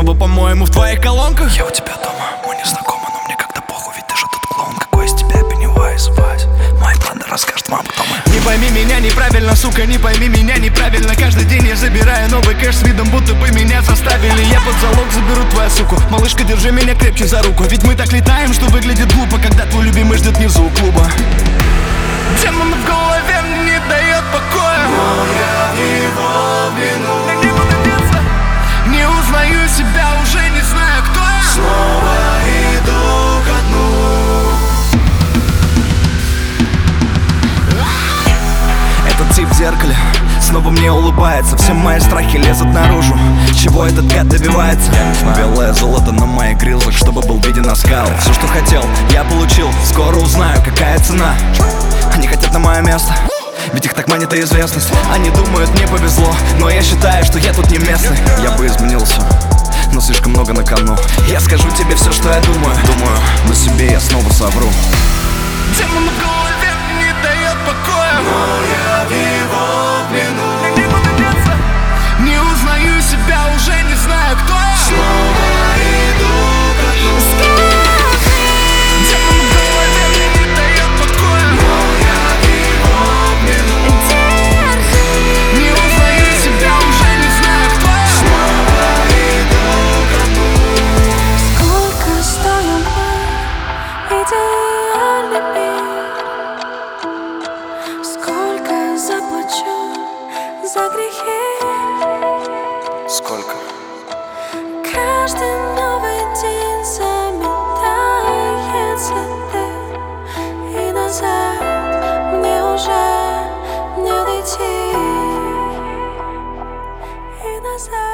клуба, по-моему, в твоих колонках. Я у тебя дома, мы не знакомы, но мне как-то похуй, ведь ты же тот клоун. Какой из тебя Пеннивайз, Вась? Моя банда расскажет вам, кто мы. Не пойми меня неправильно, сука, не пойми меня неправильно. Каждый день я забираю новый кэш с видом, будто бы меня заставили. Я под залог заберу твою суку. Малышка, держи меня крепче за руку. Ведь мы так летаем, что выглядит глупо, когда твой любимый ждет внизу у клуба. Демон в голове мне не дает покоя, но я в его вину. Не буду деться, не узнаю себя, уже не знаю, кто я. Снова иду ко дну. Этот тип в зеркале снова мне улыбается. Все мои страхи лезут наружу. Чего этот гад добивается? Белое золото на моих грилзах, чтобы был виден оскал. Все, что хотел, я получил. Скоро узнаю, какая цена. Они хотят на мое место, ведь их так манит и известность. Они думают, мне повезло, но я считаю, что я тут не местный. Я бы изменился, но слишком много на кону. Я скажу тебе все, что я думаю. Но себе я снова совру. Демон в голове не дает покоя, но я в его плену. Не буду деться, не узнаю себя, уже не знаю, кто я. Снова иду ко дну. Демон в голове мне не дает покоя, но я в его плену. Не узнаю себя, уже не знаю, кто я. Снова иду ко дну. Сколько стоим мы, идеальный мир? Сколько заплачу за грехи? Сколько? Каждый новый день заметает следы, и назад мне уже не дойти. И назад